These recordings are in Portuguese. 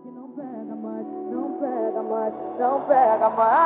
que não pega mais, não pega mais, não pega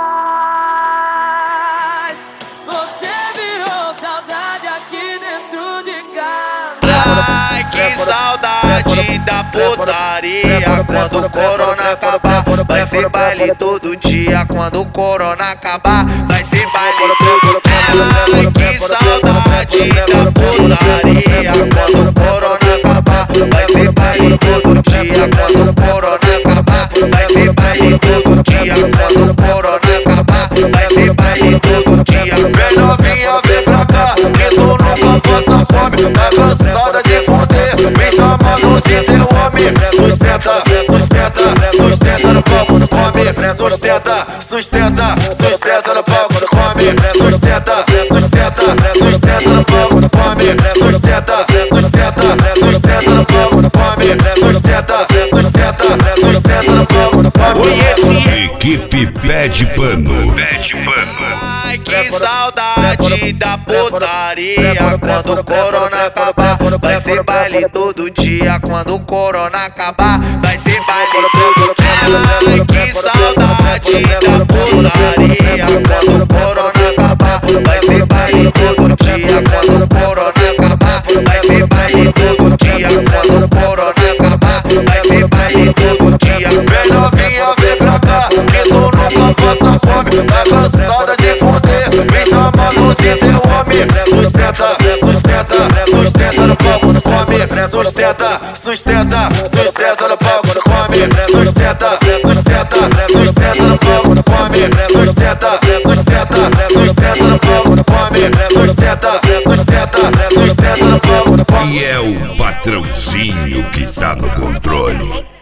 mais. Você virou saudade aqui dentro de casa. Ai, que saudade da putaria. Quando o corona acabar, vai ser baile todo dia. Quando o corona acabar, vai ser baile todo dia. Ai, que saudade da putaria. Quando o corona acabar, vai ser baile todo dia. Quando o corona acabar, vai ser baile todo dia. Quando o corona acabar, vai ser baile todo dia. Vem novinha, vem pra cá, que tu nunca passa fome. Tá cansada de fuder, me chamando de teu homem. Sustenta, sustenta, sustenta no palco, tu come. Sustenta, sustenta, sustenta no palco, tu come. Sustenta, sustenta, sustenta no palco, tu come. Sustenta, sustenta, sustenta no palco, tu come. Sustenta, sustenta, sustenta no palco, tu come. Equipe Pé de Pano. Ai, que saudade da putaria. Quando o corona acabar, vai ser baile todo dia. Quando o corona acabar, vai ser baile todo dia. Ai, que saudade da putaria. Quando o corona acabar, vai ser baile todo dia. Quando o corona acabar, vai ser baile todo dia. Quando o corona acabar, vai ser baile todo dia. Vem novinha, vem pra cá, que tu nunca passa fome. Tá cansada de fuder, me chamando de teu homem. Sustenta, sustenta, sustenta no palco, tu come. Sustenta, sustenta, sustenta no palco, tu come. Sustenta, sustenta, sustenta no palco, tu come. Sustenta, sustenta, sustenta no palco, tu come. Sustenta, sustenta, sustenta no palco, tu come. E é o patrãozinho que tá no controle.